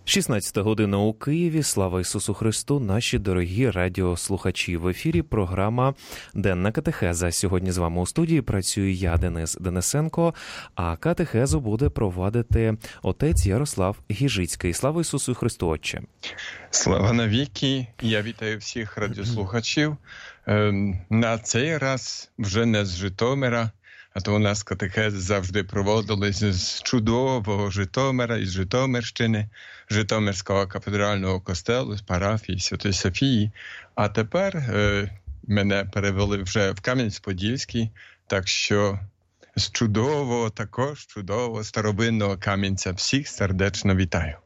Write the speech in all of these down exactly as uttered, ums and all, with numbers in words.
шістнадцята година у Києві. Слава Ісусу Христу, наші дорогі радіослухачі. В ефірі програма «Денна катехеза». Сьогодні з вами у студії працюю я, Денис Денисенко, а катехезу буде провадити отець Ярослав Гіжицький. Слава Ісусу Христу, Отче! Слава навіки! Я вітаю всіх радіослухачів. На цей раз вже не з Житомира, а то у нас катехези завжди проводились з чудового Житомира, із Житомирщини, Житомирського кафедрального костелу, з парафії Святої Софії. А тепер е, мене перевели вже в Кам'янець-Подільський, так що з чудового, також чудового старовинного Кам'янця всіх сердечно вітаю.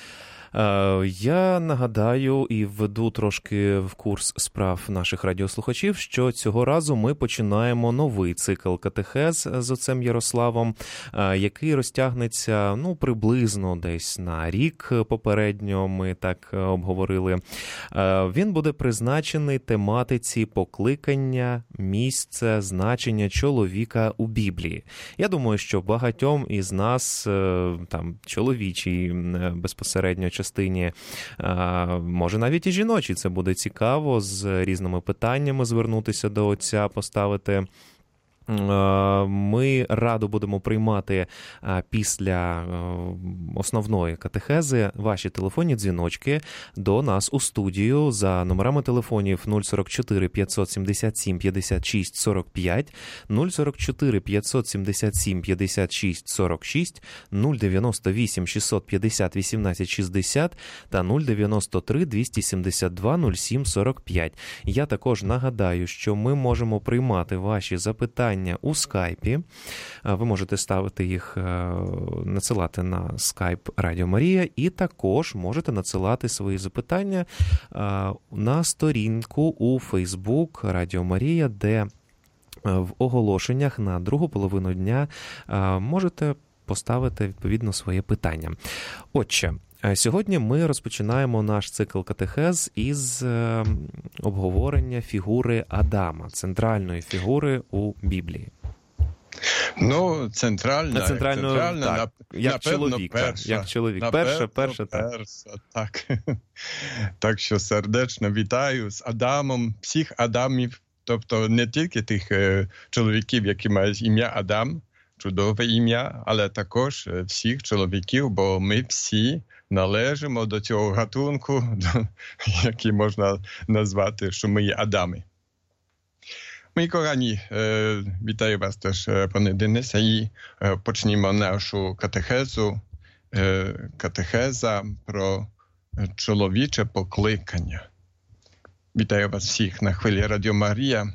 Я нагадаю і введу трошки в курс справ наших радіослухачів, що цього разу ми починаємо новий цикл катехез з отцем Ярославом, який розтягнеться, ну, приблизно десь на рік попередньо, ми так обговорили. Він буде призначений тематиці покликання, місце, значення чоловіка у Біблії. Я думаю, що багатьом із нас, там, чоловічій безпосередньо частині, може навіть і жіночі, це буде цікаво, з різними питаннями звернутися до отця, поставити. Ми радо будемо приймати після основної катехези ваші телефонні дзвіночки до нас у студію за номерами телефонів нуль сорок чотири п'ятсот сімдесят сім п'ятдесят шість сорок п'ять, нуль сорок чотири п'ятсот сімдесят сім п'ятдесят шість сорок шість, нуль дев'яносто вісім шістсот п'ятдесят вісімнадцять шістдесят та нуль дев'яносто три двісті сімдесят два нуль сім сорок п'ять. Я також нагадаю, що ми можемо приймати ваші запитання у скайпі. Ви можете ставити їх, надсилати на скайп Радіо Марія, і також можете надсилати свої запитання на сторінку у Фейсбук Радіо Марія, де в оголошеннях на другу половину дня можете поставити відповідно своє питання. Отже, сьогодні ми розпочинаємо наш цикл катехез із обговорення фігури Адама, центральної фігури у Біблії. Ну, центральна, центральну, центральна так, на, як напевно, чоловіка, перша. як чоловік. Напевно, перша, перша, так. перша, так. Так що сердечно вітаю з Адамом, всіх Адамів, тобто не тільки тих е, чоловіків, які мають ім'я Адам, чудове ім'я, але також всіх чоловіків, бо ми всі належимо до цього гатунку, який можна назвати, що ми є Адами. Мої кохані, вітаю вас теж, пане Денисе, і почнімо нашу катехезу, катехеза про чоловіче покликання. Вітаю вас всіх на хвилі Радіо Марія.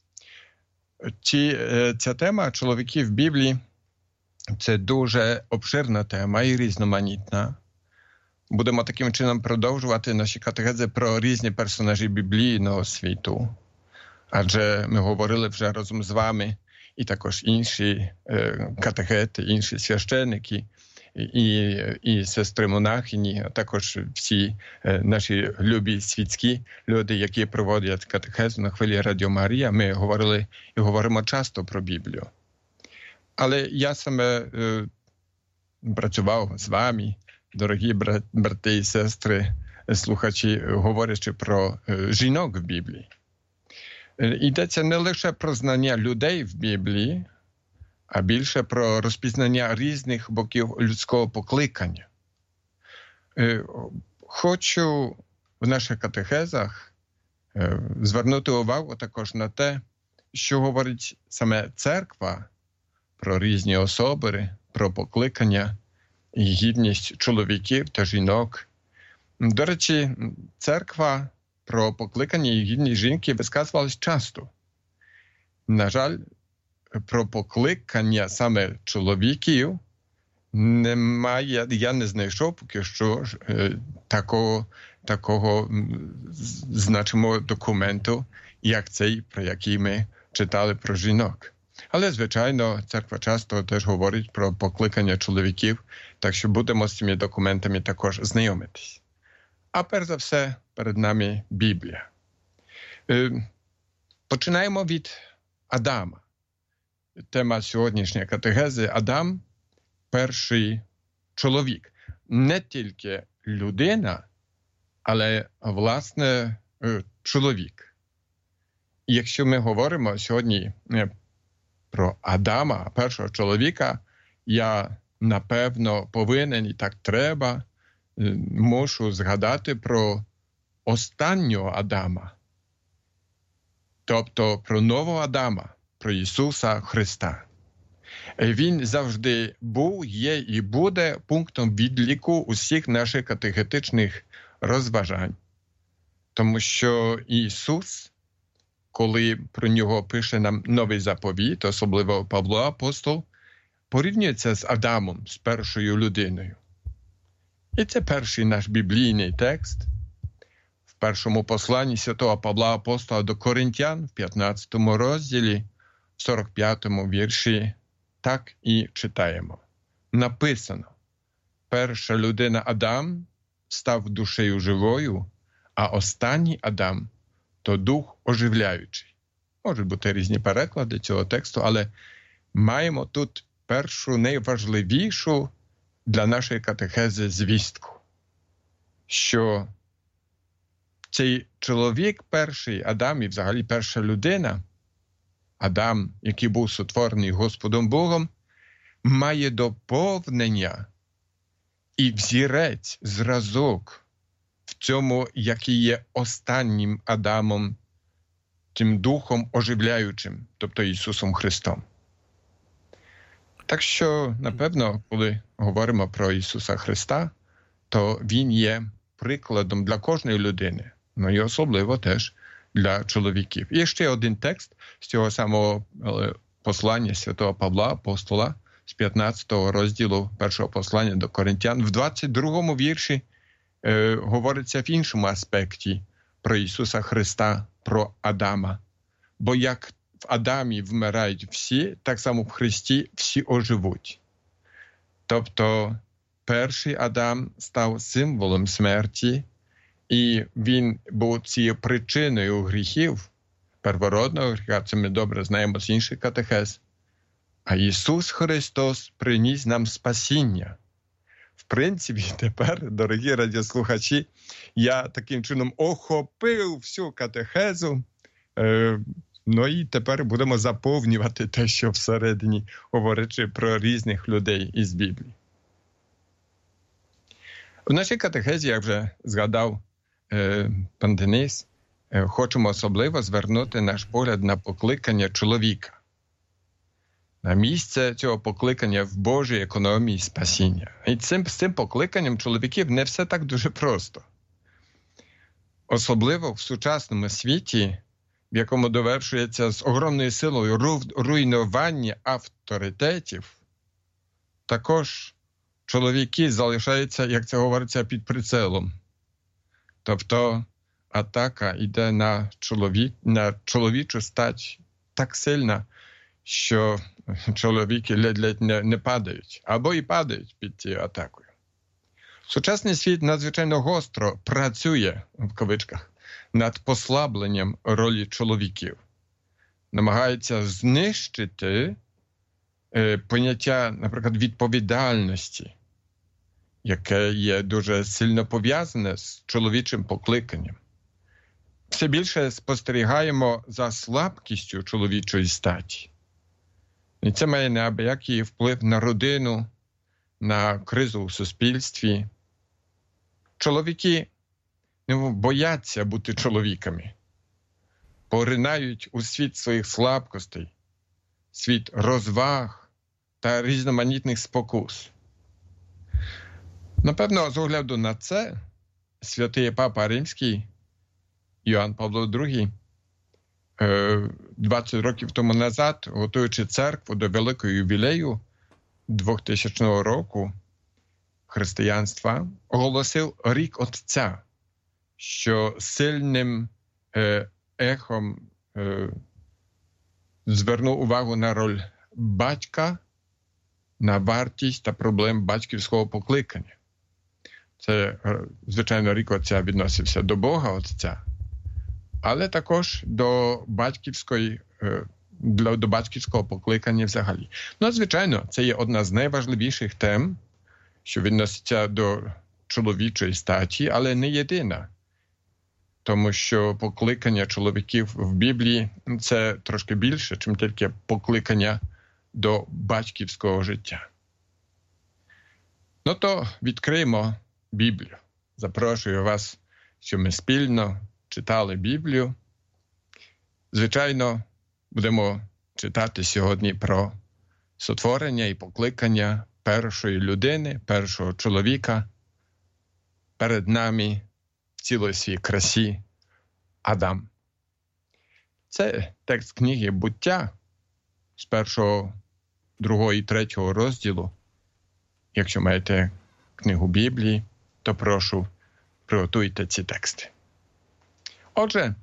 Ці, ця тема чоловіків в Біблії – це дуже обширна тема і різноманітна. Будемо таким чином продовжувати наші катехези про різні персонажі біблійного світу. Адже ми говорили вже разом з вами і також інші е, катехети, інші священники, і, і сестри монахині, а також всі е, наші любі світські люди, які проводять катехезу на хвилі Радіо Марія. Ми говорили і говоримо часто про Біблію. Але я саме е, працював з вами, дорогі брати і сестри, слухачі, говорячи про е, жінок в Біблії. Йдеться не лише про знання людей в Біблії, а більше про розпізнання різних боків людського покликання. Хочу в наших катехезах звернути увагу також на те, що говорить саме церква про різні особи, про покликання і гідність чоловіків та жінок. До речі, церква про покликання і гідність жінки висказувалась часто. На жаль, про покликання саме чоловіків немає, я не знайшов поки що е, такого, такого значимого документу, як цей, про який ми читали про жінок. Але, звичайно, церква часто теж говорить про покликання чоловіків, так що будемо з цими документами також знайомитись. А перш за все, перед нами Біблія. Е, починаємо від Адама. Тема сьогоднішньої катехези – Адам – перший чоловік. Не тільки людина, але, власне, чоловік. І якщо ми говоримо сьогодні про Адама, першого чоловіка, я, напевно, повинен і так треба, мушу згадати про останнього Адама, тобто про нового Адама, про Ісуса Христа. Він завжди був, є і буде пунктом відліку усіх наших катехетичних розважань. Тому що Ісус, коли про нього пише нам новий заповіт, особливо Павло Апостол, порівнюється з Адамом, з першою людиною. І це перший наш біблійний текст. В першому посланні святого Павла Апостола до Коринтян, в п'ятнадцятому розділі, в сорок п'ятому вірші, так і читаємо. Написано: перша людина Адам став душею живою, а останній Адам – то дух оживляючий. Можуть бути різні переклади цього тексту, але маємо тут першу, найважливішу для нашої катехези звістку, що цей чоловік перший, Адам, і взагалі перша людина, Адам, який був сотворений Господом Богом, має доповнення і взірець, зразок в цьому, який є останнім Адамом, тим духом оживляючим, тобто Ісусом Христом. Так що, напевно, коли говоримо про Ісуса Христа, то Він є прикладом для кожної людини, ну і особливо теж для чоловіків. І ще один текст з цього самого послання святого Павла Апостола, з п'ятнадцятого розділу першого послання до Коринтян. В двадцять другому вірші е, говориться в іншому аспекті про Ісуса Христа, про Адама. Бо як в Адамі вмирають всі, так само в Христі всі оживуть. Тобто перший Адам став символом смерті, і він був цією причиною гріхів, первородного гріха, це ми добре знаємо з інших катехез. А Ісус Христос приніс нам спасіння. В принципі, тепер, дорогі радіослухачі, я таким чином охопив всю катехезу, е, ну і тепер будемо заповнювати те, що всередині, говорячи про різних людей із Біблії. В нашій катехезі, як вже згадав е, пан Денис, е, хочемо особливо звернути наш погляд на покликання чоловіка, на місце цього покликання в Божій економії спасіння. І цим, з цим покликанням чоловіків не все так дуже просто. Особливо в сучасному світі, в якому довершується з огромною силою руйнування авторитетів, також чоловіки залишаються, як це говориться, під прицелом. Тобто атака йде на, чолові... на чоловічу стать так сильна, що чоловіки ледь-ледь не, не падають, або і падають під цією атакою. Сучасний світ надзвичайно гостро працює, в кавичках, над послабленням ролі чоловіків. Намагається знищити е, поняття, наприклад, відповідальності, яке є дуже сильно пов'язане з чоловічим покликанням. Все більше спостерігаємо за слабкістю чоловічої статі. І це має неабиякий вплив на родину, на кризу у суспільстві. Чоловіки ну, бояться бути чоловіками, поринають у світ своїх слабкостей, світ розваг та різноманітних спокус. Напевно, з огляду на це, святий Папа Римський Йоанн Павло другий двадцять років тому назад, готуючи церкву до великого ювілею двохтисячного року християнства, оголосив рік Отця, що сильним е, ехом е, звернув увагу на роль батька, на вартість та проблем батьківського покликання. Це, звичайно, рік Отця відносився до Бога Отця, але також до батьківської, до батьківського покликання взагалі. Ну, звичайно, це є одна з найважливіших тем, що відноситься до чоловічої статі, але не єдина. Тому що покликання чоловіків в Біблії – це трошки більше, чим тільки покликання до батьківського життя. Ну то відкриємо Біблію. Запрошую вас, щоб ми спільно читали Біблію. Звичайно, будемо читати сьогодні про сотворення і покликання першої людини, першого чоловіка. Перед нами в цілій своїй красі Адам. Це текст книги «Буття» з першого, другого і третього розділу. Якщо маєте книгу Біблії, то прошу, приготуйте ці тексти. Отже,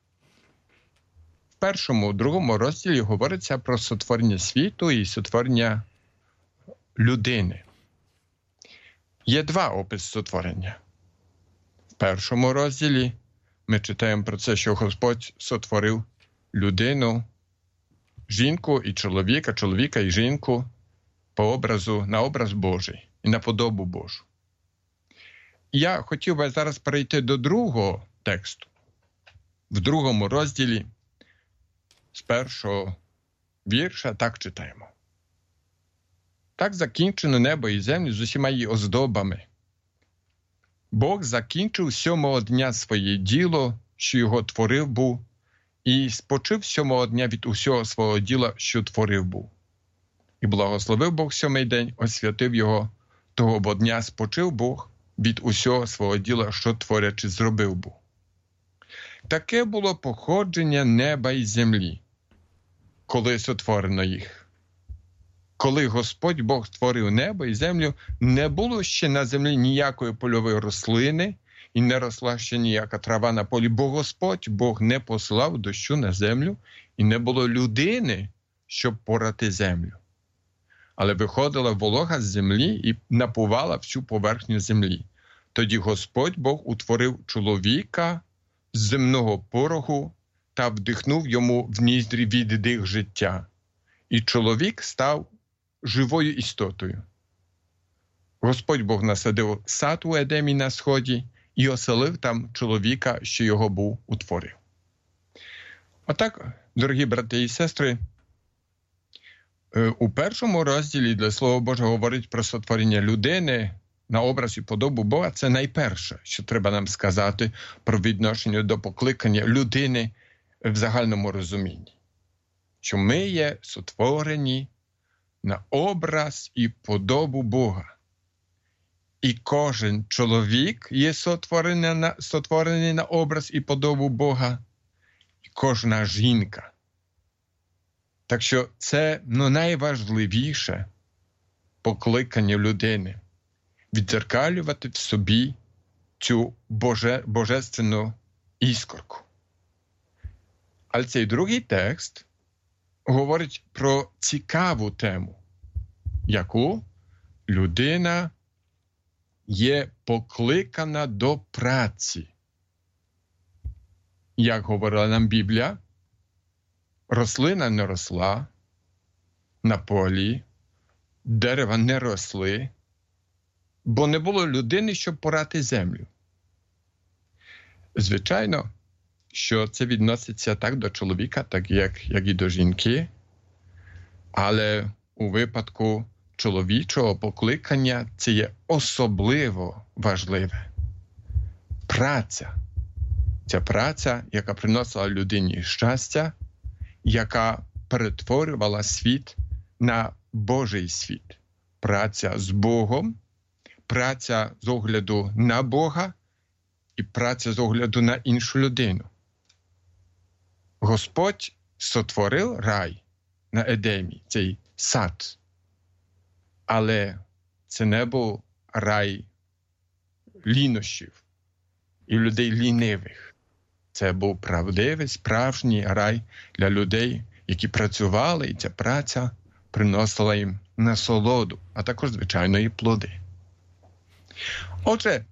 в першому, другому розділі говориться про сотворення світу і сотворення людини. Є два описи сотворення. В першому розділі ми читаємо про це, що Господь сотворив людину, жінку і чоловіка, чоловіка і жінку по образу, на образ Божий і на подобу Божу. Я хотів би зараз перейти до другого тексту. В другому розділі з першого вірша так читаємо. Так закінчено небо і землю з усіма її оздобами. Бог закінчив сьомого дня своє діло, що його творив був, і спочив сьомого дня від усього свого діла, що творив був. І благословив Бог сьомий день, освятив його, того бо дня спочив Бог від усього свого діла, що творячи зробив був. Таке було походження неба і землі, коли сотворено їх. Коли Господь Бог створив небо і землю, не було ще на землі ніякої польової рослини, і не росла ще ніяка трава на полі, бо Господь Бог не послав дощу на землю, і не було людини, щоб порати землю. Але виходила волога з землі і напувала всю поверхню землі. Тоді Господь Бог утворив чоловіка з земного пороху та вдихнув йому в ніздрі віддих життя. І чоловік став живою істотою. Господь Бог насадив сад у Едемі на сході і оселив там чоловіка, що його був утворив. Отак, дорогі брати і сестри, у першому розділі, де Слово Боже говорить про сотворення людини на образ і подобу Бога, це найперше, що треба нам сказати про відношення до покликання людини в загальному розумінні. Що ми є сотворені на образ і подобу Бога. І кожен чоловік є сотворений на, сотворений на образ і подобу Бога, і кожна жінка. Так що це ну, найважливіше покликання людини – віддзеркалювати в собі цю боже, божественну іскорку. Але цей другий текст говорить про цікаву тему, яку людина є покликана до праці. Як говорила нам Біблія, рослина не росла на полі, дерева не росли, бо не було людини, щоб порати землю. Звичайно, що це відноситься так до чоловіка, так як, як і до жінки, але у випадку чоловічого покликання це є особливо важливе. Праця. Ця праця, яка приносила людині щастя, яка перетворювала світ на Божий світ. Праця з Богом, праця з огляду на Бога і праця з огляду на іншу людину. Господь сотворив рай на Едемі, цей сад. Але це не був рай лінощів і людей лінивих. Це був правдивий, справжній рай для людей, які працювали, і ця праця приносила їм насолоду, а також, звичайно, і плоди. Отже,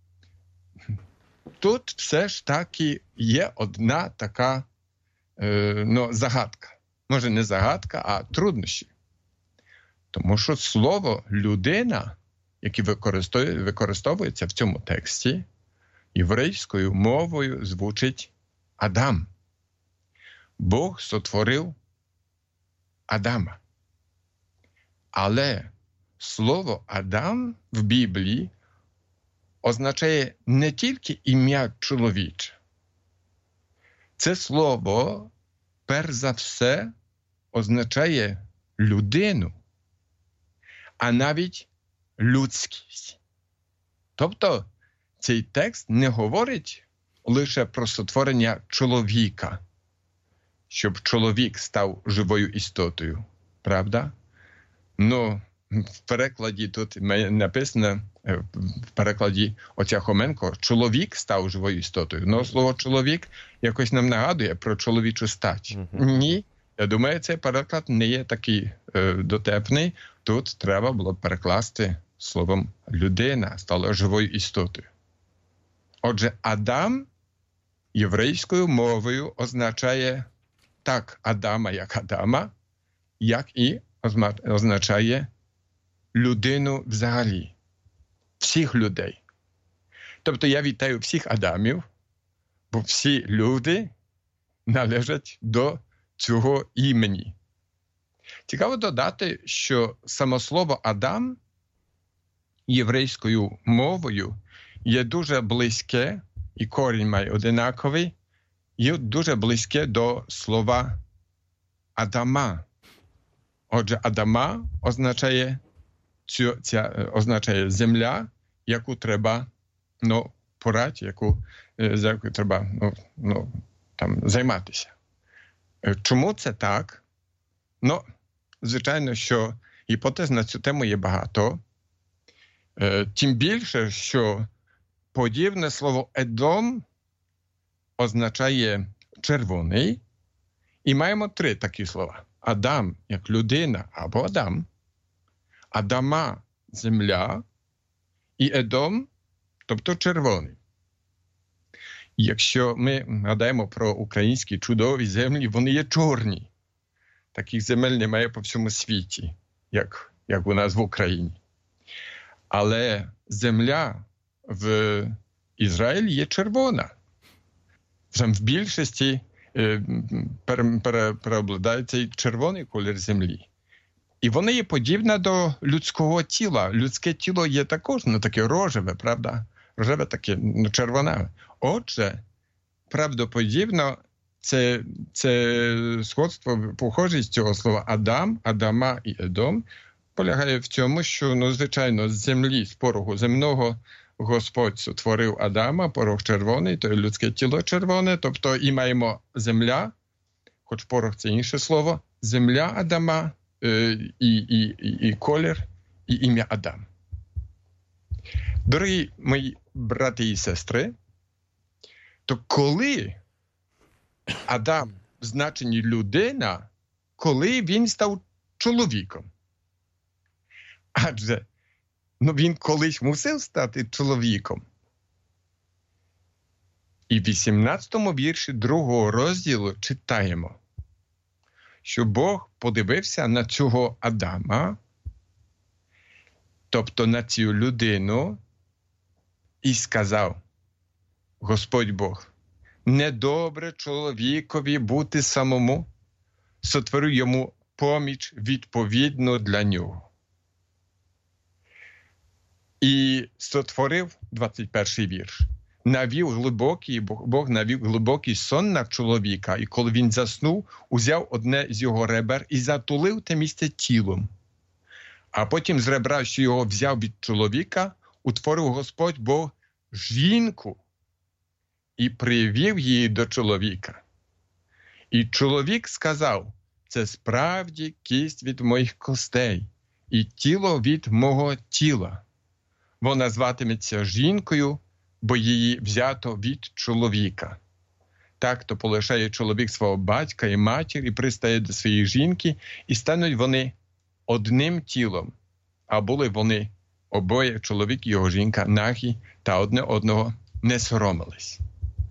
тут все ж таки є одна така е, ну, загадка. Може, не загадка, а труднощі. Тому що слово «людина» які використовуються в цьому тексті, єврейською мовою звучить Адам. Бог сотворив Адама. Але слово Адам в Біблії означає не тільки ім'я чоловіче. Це слово, перш за все, означає людину, а навіть людськість. Тобто, цей текст не говорить лише про сотворення чоловіка, щоб чоловік став живою істотою. Правда? Ну, в перекладі тут написано, в перекладі отця Хоменко, чоловік став живою істотою. Ну, слово чоловік якось нам нагадує про чоловічу стать. Mm-hmm. Ні, я думаю, цей переклад не є такий е, дотепний. Тут треба було перекласти словом людина стала живою істотою. Отже, Адам єврейською мовою означає так Адама як Адама, як і означає людину взагалі, всіх людей. Тобто я вітаю всіх Адамів, бо всі люди належать до цього імені. Цікаво додати, що само слово Адам єврейською мовою є дуже близьке, і корінь має одинаковий, є дуже близьке до слова Адама. Отже, Адама означає, цю, ця, означає земля, яку треба ну, порати, яку, за яку треба ну, ну, там, займатися. Чому це так? Ну, звичайно, що гіпотез на цю тему є багато. Тим більше, що подібне слово «едом» означає «червоний». І маємо три такі слова. Адам як людина або Адам, Адама – земля, і Едом, тобто червоний. Якщо ми гадаємо про українські чудові землі, вони є чорні. Таких земель немає по всьому світі, як, як у нас в Україні. Але земля в Ізраїлі є червона. В більшості переобладає цей червоний колір землі. І вона є подібна до людського тіла. Людське тіло є також, ну, таке рожеве, правда? Рожеве таке, ну, червонаве. Отже, правдоподібно, це, це сходство, похожість цього слова Адам, Адама і Едом полягає в цьому, що, ну, звичайно, з землі, з пороху земного Господь сотворив Адама, порох червоний, то є людське тіло червоне, тобто і маємо земля, хоч порох це інше слово, земля Адама, е, і, і, і, і колір, і ім'я Адам. Дорогі мої брати і сестри, то коли Адам в значенні людина, коли він став чоловіком? Адже ну, він колись мусив стати чоловіком. І в вісімнадцятому вірші другого розділу читаємо, що Бог подивився на цього Адама, тобто на цю людину, і сказав, Господь Бог, недобре чоловікові бути самому, сотворив йому поміч відповідну для нього. І сотворив, двадцять перший вірш, навів глибокий, Бог навів глибокий сон на чоловіка, і коли він заснув, узяв одне з його ребер і затулив те місце тілом. А потім з ребра, що його взяв від чоловіка, утворив Господь Бог жінку і привів її до чоловіка. І чоловік сказав, це справді кість від моїх костей і тіло від мого тіла. Вона зватиметься жінкою, бо її взято від чоловіка. Так то полишає чоловік свого батька і матір і пристає до своєї жінки, і стануть вони одним тілом. А були вони обоє, чоловік і його жінка, нагі та одне одного не соромились.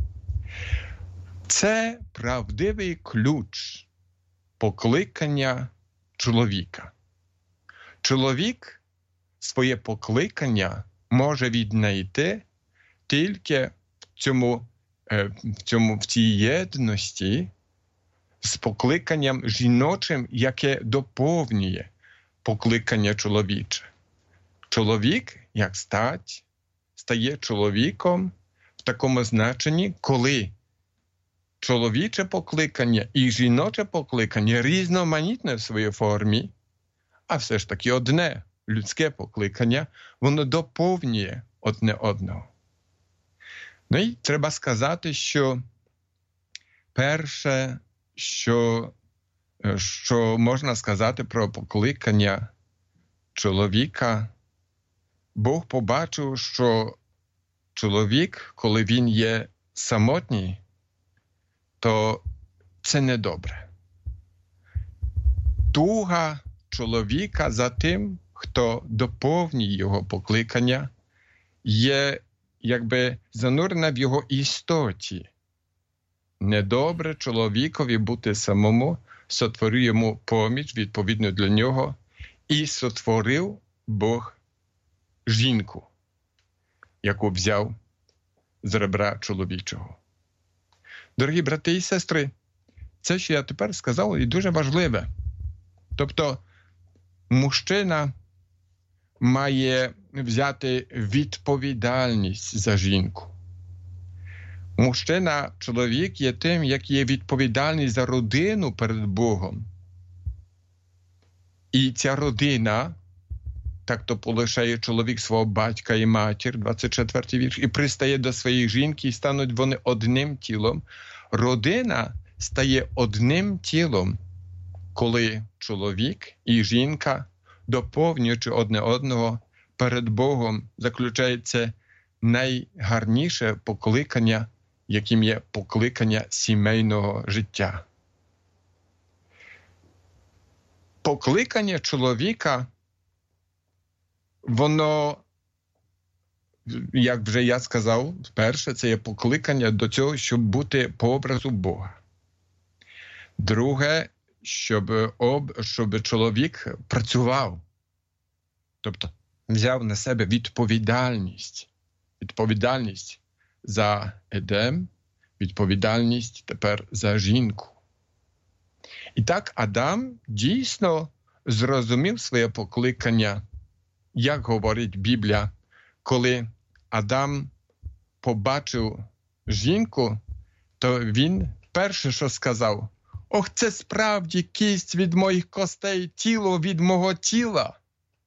Це правдивий ключ покликання чоловіка. Чоловік своє покликання може віднайти тільки в цьому, в цьому, в цій єдності з покликанням жіночим, яке доповнює покликання чоловіче. Чоловік, як стать, стає чоловіком в такому значенні, коли чоловіче покликання і жіноче покликання різноманітне в своїй формі, а все ж таки одне людське покликання, воно доповнює одне одного. Ну і треба сказати, що перше, що, що можна сказати про покликання чоловіка, Бог побачив, що чоловік, коли він є самотній, то це недобре. Туга чоловіка за тим, хто доповнює його покликання, є якби занурена в його істоті. Недобре чоловікові бути самому, сотворив йому поміч, відповідно для нього, і сотворив Бог жінку, яку взяв з ребра чоловічого. Дорогі брати і сестри, це, що я тепер сказав, і дуже важливе. Тобто, мужчина має взяти відповідальність за жінку. Мужчина, чоловік є тим, як є відповідальний за родину перед Богом. І ця родина, так то полишає чоловік свого батька і матір, двадцять четвертий вірш, і пристає до своєї жінки, і стануть вони одним тілом. Родина стає одним тілом, коли чоловік і жінка, доповнюючи одне одного, перед Богом заключається найгарніше покликання, яким є покликання сімейного життя. Покликання чоловіка, воно, як вже я сказав, перше, це є покликання до цього, щоб бути по образу Бога. Друге, щоб, об, щоб чоловік працював, тобто взяв на себе відповідальність, відповідальність за Едем, відповідальність тепер за жінку. І так Адам дійсно зрозумів своє покликання, як говорить Біблія, коли Адам побачив жінку, то він перше, що сказав: «Ох, це справді кість від моїх костей, тіло від мого тіла».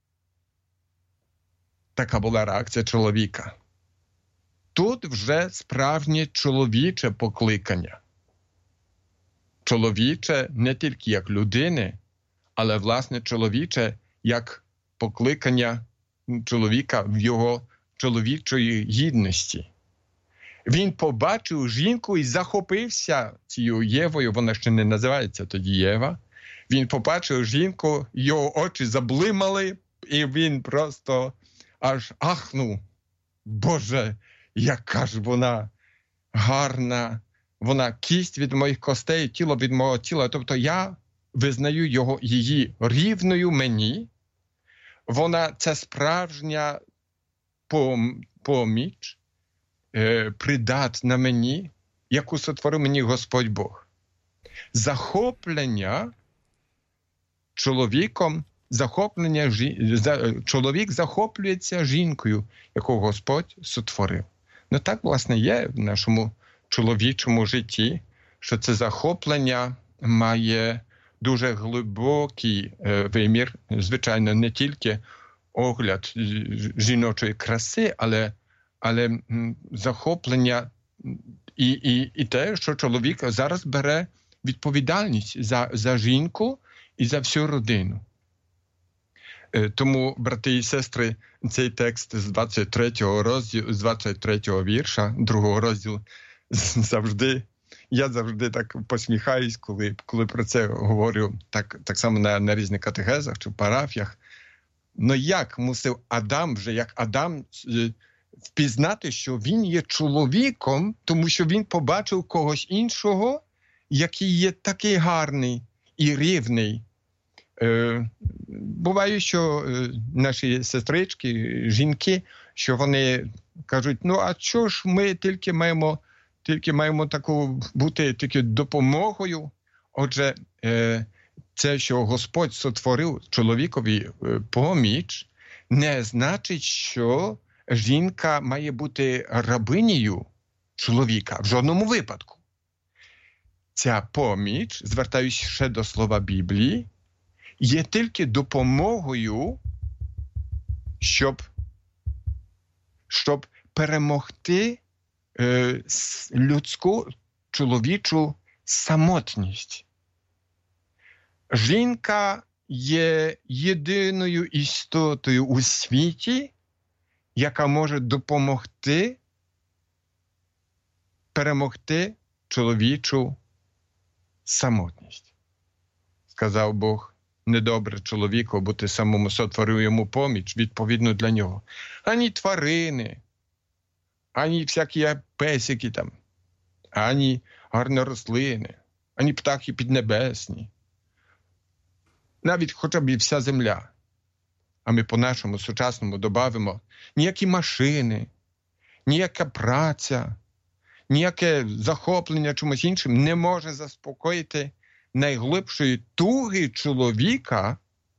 Така була реакція чоловіка. Тут вже справжнє чоловіче покликання. Чоловіче не тільки як людини, але, власне, чоловіче як покликання чоловіка в його чоловічої гідності. Він побачив жінку і захопився цією Євою, вона ще не називається тоді Єва. Він побачив жінку, його очі заблимали, і він просто аж ахнув: «Боже, яка ж вона гарна, вона кість від моїх костей, тіло від мого тіла». Тобто я визнаю його, її рівною мені. Вона – це справжня пом, поміч, е, придатна мені, яку сотворив мені Господь Бог. Захоплення чоловіком, захоплення, чоловік захоплюється жінкою, яку Господь сотворив. Ну так, власне, є в нашому чоловічому житті, що це захоплення має дуже глибокий е, вимір, звичайно, не тільки огляд жіночої краси, але, але м, захоплення і, і, і те, що чоловік зараз бере відповідальність за, за жінку і за всю родину. Е, тому, брати і сестри, цей текст з двадцять третього розділу, з двадцять третього вірша, другого розділу, завжди Я завжди так посміхаюсь, коли, коли про це говорю, так, так само на, на різних катехезах чи парафіях. Ну як мусив Адам, вже як Адам, впізнати, що він є чоловіком, тому що він побачив когось іншого, який є такий гарний і рівний е, буває, що е, наші сестрички, жінки, що вони кажуть, ну а що ж ми тільки маємо, тільки маємо таку бути тільки допомогою? Отже, е, це, що Господь сотворив чоловікові е, поміч, не значить, що жінка має бути рабинею чоловіка в жодному випадку. Ця поміч, звертаюсь ще до слова Біблії, є тільки допомогою, щоб, щоб перемогти е, людську чоловічу самотність. Жінка є єдиною істотою у світі, яка може допомогти перемогти чоловічу самотність. Сказав Бог, недобре чоловіку бути самому, сотворив йому поміч, відповідно для нього. Ані тварини, ані всякі песики там, ані гарні рослини, ані птахи піднебесні. Навіть хоча б і вся земля. А ми по-нашому сучасному добавимо ніякі машини, ніяка праця, ніяке захоплення чимось іншим не може заспокоїти найглибшої туги чоловіка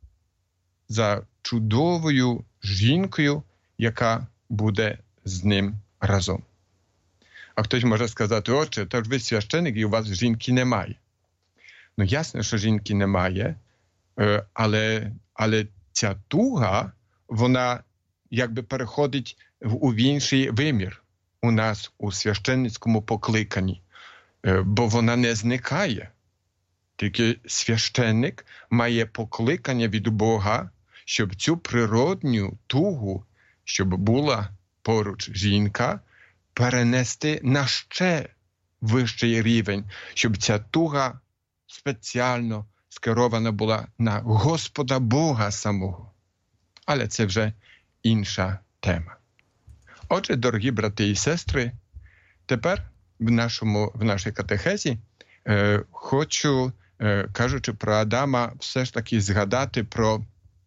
за чудовою жінкою, яка буде з ним разом. А хтось може сказати, отче, то ж ви священик і у вас жінки немає. Ну, ясно, що жінки немає, але, але ця туга, вона якби переходить в, у інший вимір у нас у священницькому покликанні, бо вона не зникає. Тільки священник має покликання від Бога, щоб цю природню тугу, щоб була поруч жінка, перенести на ще вищий рівень, щоб ця туга спеціально скерована була на Господа Бога самого. Але це вже інша тема. Отже, дорогі брати і сестри, тепер в, нашому, в нашій катехезі е, хочу, е, кажучи про Адама, все ж таки згадати про,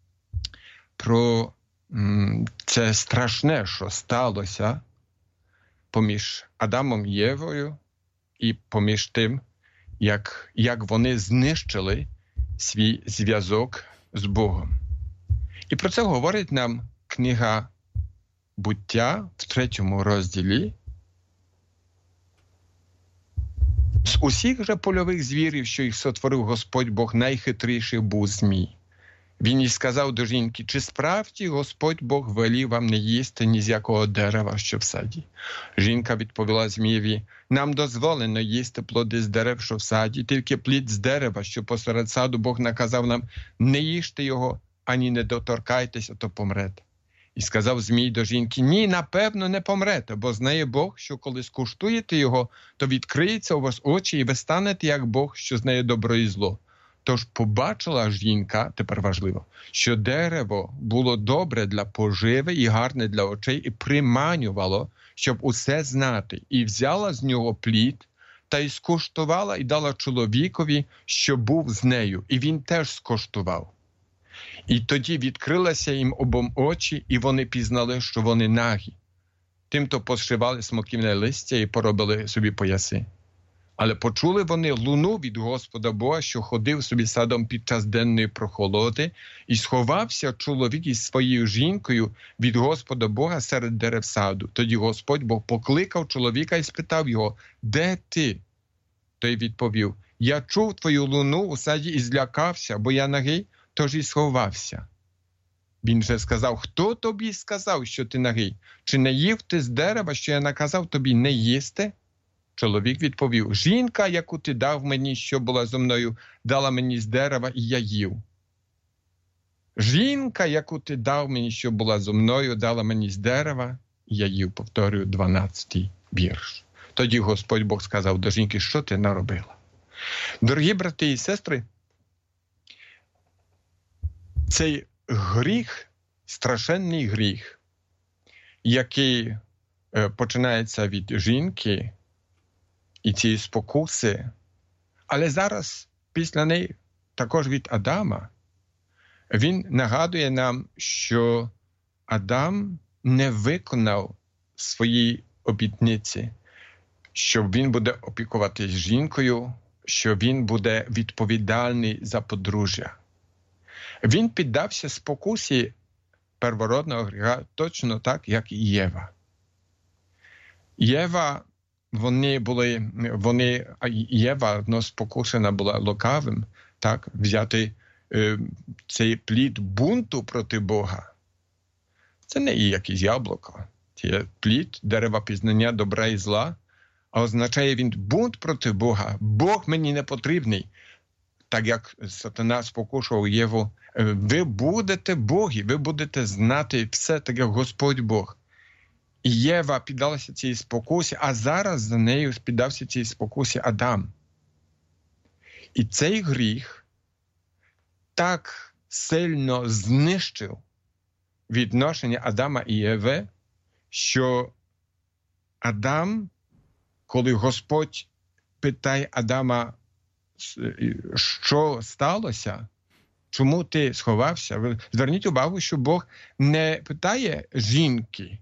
про м, це страшне, що сталося поміж Адамом і Євою і поміж тим, як, як вони знищили свій зв'язок з Богом. І про це говорить нам книга «Буття» в третьому розділі. З усіх же польових звірів, що їх сотворив Господь Бог, найхитріший був змій. Він і сказав до жінки, чи справді Господь Бог велів вам не їсти ні з якого дерева, що в саді? Жінка відповіла змієві, нам дозволено їсти плоди з дерев, що в саді, тільки плід з дерева, що посеред саду Бог наказав нам, не їжте його, ані не доторкайтеся, то помрете. І сказав змій до жінки, ні, напевно, не помрете, бо знає Бог, що коли скуштуєте його, то відкриються у вас очі, і ви станете, як Бог, що знає добро і зло. Тож побачила жінка, тепер важливо, що дерево було добре для поживи і гарне для очей, і приманювало, щоб усе знати. І взяла з нього плід, та й скуштувала, і дала чоловікові, що був з нею. І він теж скуштував. І тоді відкрилися їм обом очі, і вони пізнали, що вони нагі. Тимто пошивали смоківне листя і поробили собі пояси. Але почули вони луну від Господа Бога, що ходив собі садом під час денної прохолоди, і сховався чоловік із своєю жінкою від Господа Бога серед дерев саду. Тоді Господь Бог покликав чоловіка і спитав його, де ти? Той відповів, я чув твою луну у саді і злякався, бо я нагий, тож і сховався. Він же сказав, хто тобі сказав, що ти нагий? Чи не їв ти з дерева, що я наказав тобі не їсти? Чоловік відповів, жінка, яку ти дав мені, що була зо мною, дала мені з дерева, і я їв. Жінка, яку ти дав мені, що була зо мною, дала мені з дерева, і я їв, повторюю, дванадцятий вірш. Тоді Господь Бог сказав до жінки, що ти наробила? Дорогі брати і сестри, цей гріх, страшенний гріх, який е, починається від жінки, і ці спокуси, але зараз після неї також від Адама, Він нагадує нам, що Адам не виконав свої обітниці, що він буде опікуватись жінкою, що він буде відповідальний за подружжя. Він піддався спокусі первородного гріха точно так, як і Єва. Єва, вони були, вони, Єва, ну, спокушена була лукавим, так, взяти е, цей плід бунту проти Бога. Це не є якесь яблуко. Це плід дерева пізнання добра і зла, а означає він бунт проти Бога. Бог мені не потрібний. Так як сатана спокушував Єву, ви будете Боги, ви будете знати все, так як Господь Бог. І Єва піддалася цій спокусі, а зараз за нею піддався цій спокусі Адам. І цей гріх так сильно знищив відношення Адама і Єви, що Адам, коли Господь питає Адама, що сталося, чому ти сховався, зверніть увагу, що Бог не питає жінки.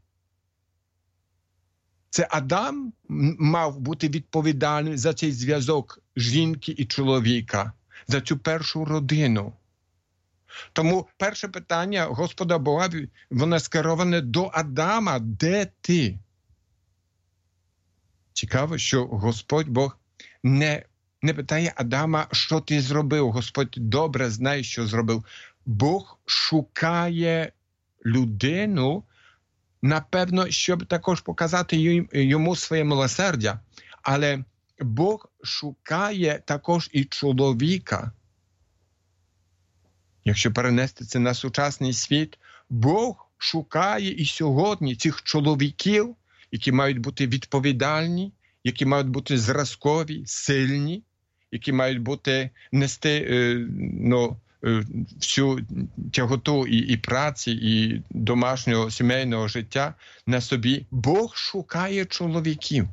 Це Адам мав бути відповідальним за цей зв'язок жінки і чоловіка, за цю першу родину. Тому перше питання Господа Бога, воно скероване до Адама. Де ти? Цікаво, що Господь Бог не, не питає Адама, що ти зробив. Господь добре знає, що зробив. Бог шукає людину, напевно, щоб також показати йому своє милосердя. Але Бог шукає також і чоловіка. Якщо перенести це на сучасний світ, Бог шукає і сьогодні цих чоловіків, які мають бути відповідальні, які мають бути зразкові, сильні, які мають бути нести е, ну, е, всю тяготу і, і праці, і домашнього сімейного життя на собі. Бог шукає чоловіків.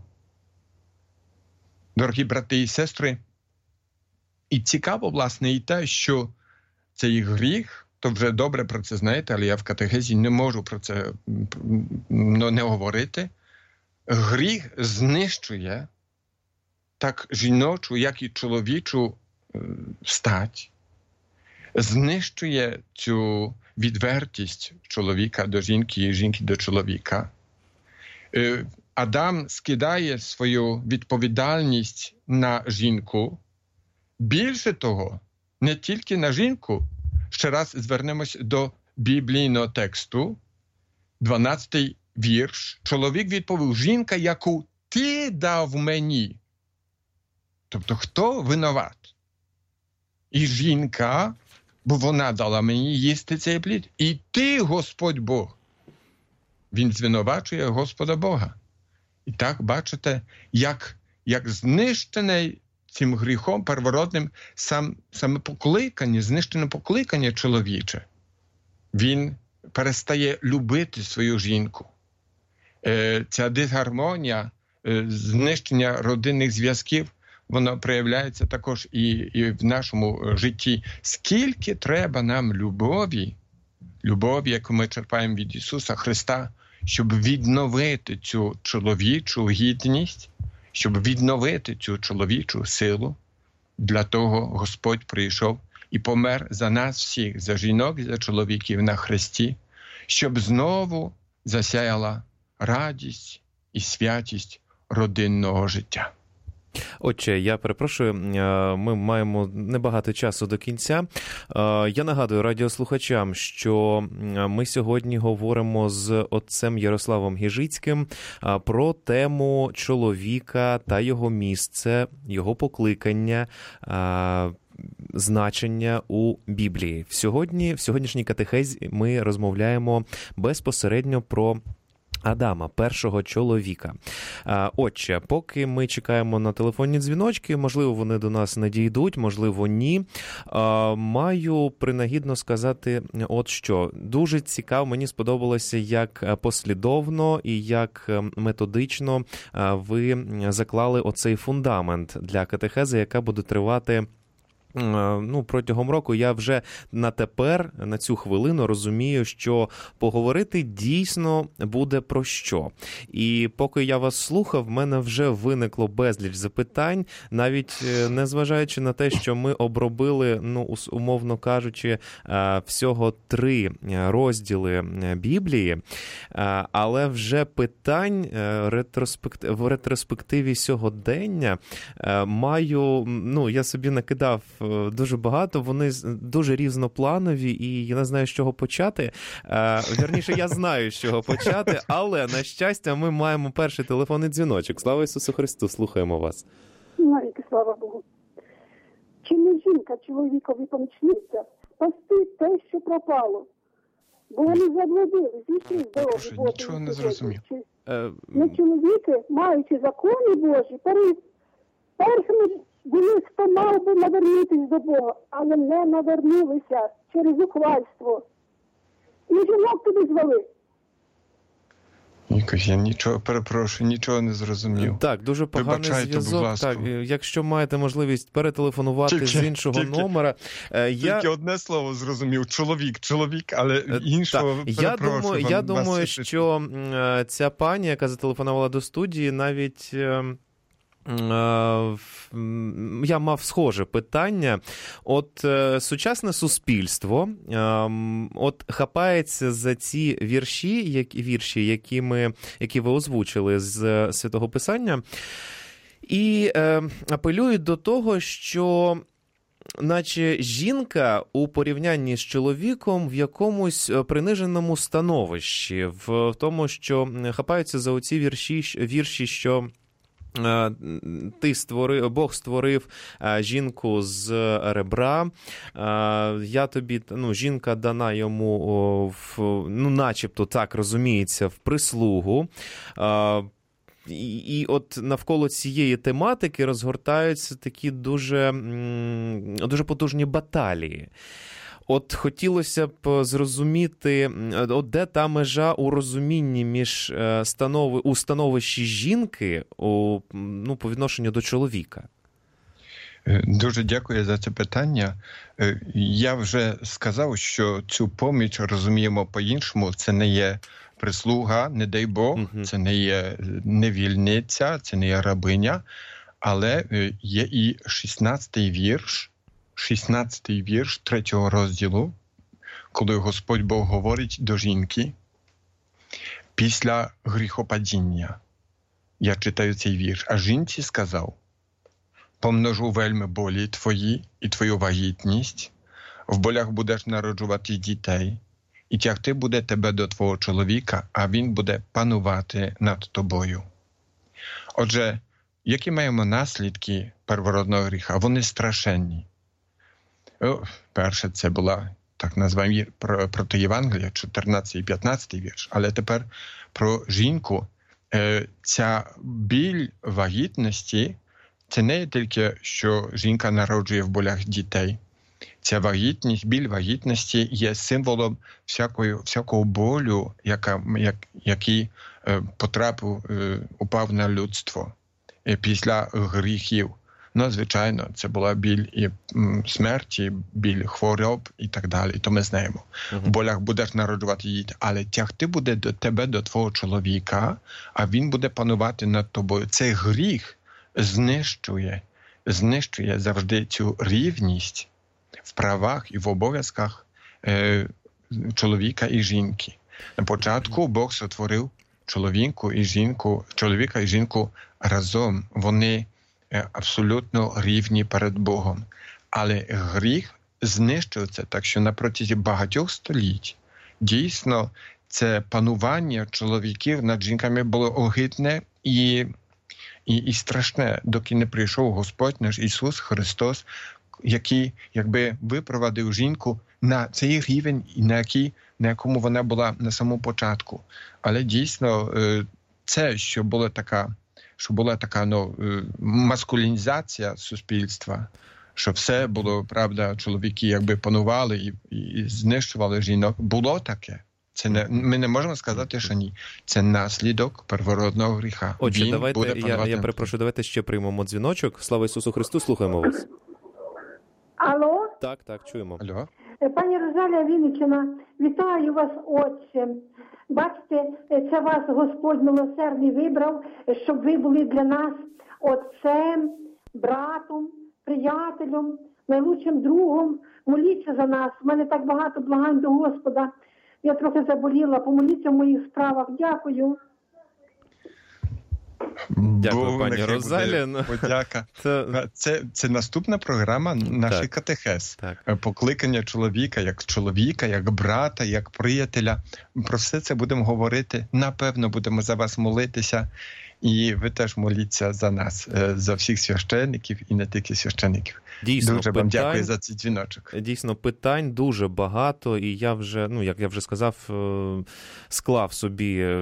Дорогі брати і сестри, і цікаво, власне, і те, що цей гріх, то вже добре про це знаєте, але я в катехезі не можу про це ну, не говорити. Гріх знищує так жіночу, як і чоловічу стать, знищує цю відвертість чоловіка до жінки і жінки до чоловіка. Адам скидає свою відповідальність на жінку. Більше того, не тільки на жінку. Ще раз звернемось до біблійного тексту, дванадцятий вірш. Чоловік відповів: жінка, яку ти дав мені. Тобто, хто винуват? І жінка, бо вона дала мені їсти цей плід. І ти, Господь Бог. Він звинувачує Господа Бога. І так, бачите, як, як знищений цим гріхом первородним сам, саме покликання, знищене покликання чоловіче. Він перестає любити свою жінку. Е, ця дисгармонія, е, знищення родинних зв'язків, воно проявляється також і, і в нашому житті. Скільки треба нам любові, любові, яку ми черпаємо від Ісуса Христа, щоб відновити цю чоловічу гідність, щоб відновити цю чоловічу силу. Для того Господь прийшов і помер за нас всіх, за жінок і за чоловіків на хресті, щоб знову засяяла радість і святість родинного життя. Отче, я перепрошую, ми маємо небагато часу до кінця. Я нагадую радіослухачам, що ми сьогодні говоримо з отцем Ярославом Гіжицьким про тему чоловіка та його місце, його покликання, значення у Біблії. Сьогодні, в сьогоднішній катехезі ми розмовляємо безпосередньо про Адама, першого чоловіка. Отже, поки ми чекаємо на телефонні дзвіночки, можливо, вони до нас надійдуть, можливо, ні. Маю принагідно сказати от що. Дуже цікаво, мені сподобалося, як послідовно і як методично ви заклали оцей фундамент для катехези, яка буде тривати ну, протягом року я вже на тепер, на цю хвилину розумію, що поговорити дійсно буде про що. І поки я вас слухав, в мене вже виникло безліч запитань, навіть незважаючи на те, що ми обробили, ну, умовно кажучи, всього три розділи Біблії, але вже питань в ретроспективі сьогодення маю, ну, я собі накидав дуже багато, вони дуже різнопланові, і я не знаю, з чого почати. Вірніше, я знаю, з чого почати, але, на щастя, ми маємо перший телефонний дзвіночок. Слава Ісусу Христу, слухаємо вас. Навіки, слава Богу. Чи не жінка чоловікові помічниця спасти те, що пропало? Бо вони заблудили, зійшли з дороги Божої. Нічого не зрозумів. Не чоловіки, маючи закони Божі, перед першими були, хто мав би навернутися до Бога, але не навернулися через ухвальство. І жінок туди звели. Якось я нічого, перепрошую, нічого не зрозумів. Так, дуже поганий Вибачайте, зв'язок. Так, якщо маєте можливість перетелефонувати тільки, з іншого тільки, номера. Тільки я... одне слово зрозумів. Чоловік, чоловік, але іншого так. перепрошую. Я думаю, вам, я думаю що ця пані, яка зателефонувала до студії, навіть... Я мав схоже питання. От сучасне суспільство от хапається за ці вірші, які, вірші, які, ми, які ви озвучили з Святого Писання, і е, апелюють до того, що наче жінка у порівнянні з чоловіком в якомусь приниженому становищі, в тому, що хапаються за оці вірші, вірші, що ти створив, Бог створив жінку з ребра, я тобі, ну, жінка дана йому, в, ну, начебто так розуміється, в прислугу. І, і от навколо цієї тематики розгортаються такі дуже, дуже потужні баталії. От хотілося б зрозуміти, от де та межа у розумінні між станови, у становищі жінки у, ну, по відношенню до чоловіка. Дуже дякую за це питання. Я вже сказав, що цю поміч розуміємо по-іншому. Це не є прислуга, не дай Бог, uh-huh. це не є невільниця, це не є рабиня, але є і шістнадцятий вірш, шістнадцятий вірш третього розділу, коли Господь Бог говорить до жінки після гріхопадіння. Я читаю цей вірш. А жінці сказав: «Помножу вельми болі твої і твою вагітність, в болях будеш народжувати дітей, і тягти буде тебе до твого чоловіка, а він буде панувати над тобою». Отже, які маємо наслідки первородного гріха? Вони страшенні. Перше, це була так названі проти Євангелія, чотирнадцятий і п'ятнадцятий вірш. Але тепер про жінку. Ця біль вагітності – це не тільки, що жінка народжує в болях дітей. Ця вагітність, біль вагітності є символом всякої, всякого болю, яка, як, який потрапив, упав на людство після гріхів. Ну, звичайно, це була біль і смерті, біль хвороб і так далі. То ми знаємо. Uh-huh. В болях будеш народжувати дітей, але тягти буде до тебе, до твого чоловіка, а він буде панувати над тобою. Цей гріх знищує, знищує завжди цю рівність в правах і в обов'язках е, чоловіка і жінки. На початку Бог сотворив чоловіку і жінку, чоловіка і жінку разом. Вони абсолютно рівні перед Богом. Але гріх знищив це, так що на протязі багатьох століть дійсно це панування чоловіків над жінками було огидне і, і, і страшне, доки не прийшов Господь наш Ісус Христос, який якби випровадив жінку на цей рівень, на, який, на якому вона була на самому початку. Але дійсно це, що була така що була така, ну, маскулінізація суспільства, що все було, правда, чоловіки якби панували і, і знищували жінок. Було таке. Це не, ми не можемо сказати, що ні. Це наслідок первородного гріха. Отже, Він давайте, я, я перепрошую, давайте ще приймемо дзвіночок. Слава Ісусу Христу, слухаємо вас. Алло? Так, так, чуємо. Алло. Пані Розалія Вінниччина, вітаю вас, Отче. Бачите, це вас Господь милосердний вибрав, щоб ви були для нас отцем, братом, приятелем, найлучшим другом. Моліться за нас. У мене так багато благань до Господа. Я трохи заболіла. Помоліться в моїх справах. Дякую. Дякую, Бо пані нехай Розалія. буде подяка. Це... Це, це наступна програма «Наший Так. катехез». Так. Покликання чоловіка, як чоловіка, як брата, як приятеля. Про все це будемо говорити. Напевно, будемо за вас молитися. І ви теж моліться за нас, за всіх священників і не тільки священників. Дійсно, дуже питань, вам дякую за цей дзвіночок. Дійсно, питань дуже багато, і я вже, ну, як я вже сказав, склав собі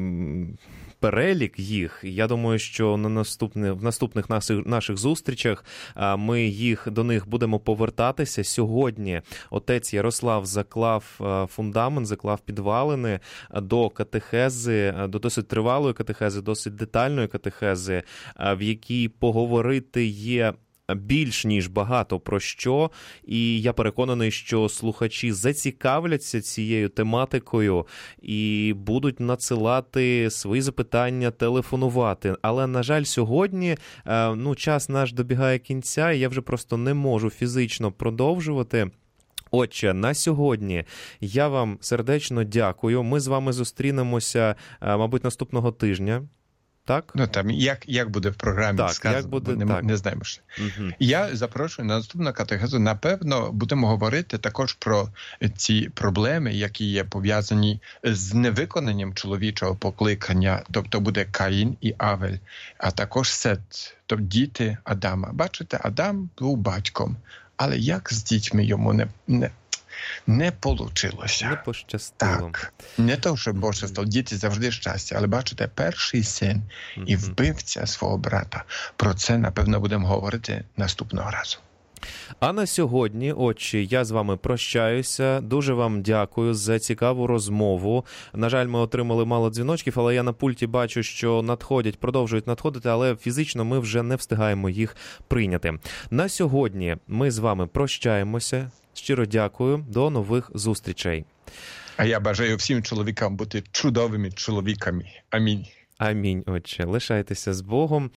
перелік їх. Я думаю, що на наступне, в наступних наших, наших зустрічах ми їх, до них будемо повертатися. Сьогодні отець Ярослав заклав фундамент, заклав підвалини до катехези, до досить тривалої катехези, досить детальної катехези, в якій поговорити є більш ніж багато про що, і я переконаний, що слухачі зацікавляться цією тематикою і будуть надсилати свої запитання, телефонувати. Але, на жаль, сьогодні ну, час наш добігає кінця, і я вже просто не можу фізично продовжувати. Отже, на сьогодні я вам сердечно дякую. Ми з вами зустрінемося, мабуть, наступного тижня. Так? Ну, там, як, як буде в програмі так, сказано, як буде, не, так. не знаємо ще. Угу. Я запрошую на наступну катехезу. Напевно, будемо говорити також про ці проблеми, які є пов'язані з невиконанням чоловічого покликання. Тобто буде Каїн і Авель, а також Сет, тобто діти Адама. Бачите, Адам був батьком, але як з дітьми йому не... не Не получилося. Не пощастило. Так. Не то, що Боже став, діти завжди щастя, але бачите, перший син і вбивця свого брата. Про це, напевно, будемо говорити наступного разу. А на сьогодні, отче, я з вами прощаюся. Дуже вам дякую за цікаву розмову. На жаль, ми отримали мало дзвіночків, але я на пульті бачу, що надходять, продовжують надходити, але фізично ми вже не встигаємо їх прийняти. На сьогодні ми з вами прощаємося. Щиро дякую. До нових зустрічей. А я бажаю всім чоловікам бути чудовими чоловіками. Амінь. Амінь, отче. Лишайтеся з Богом.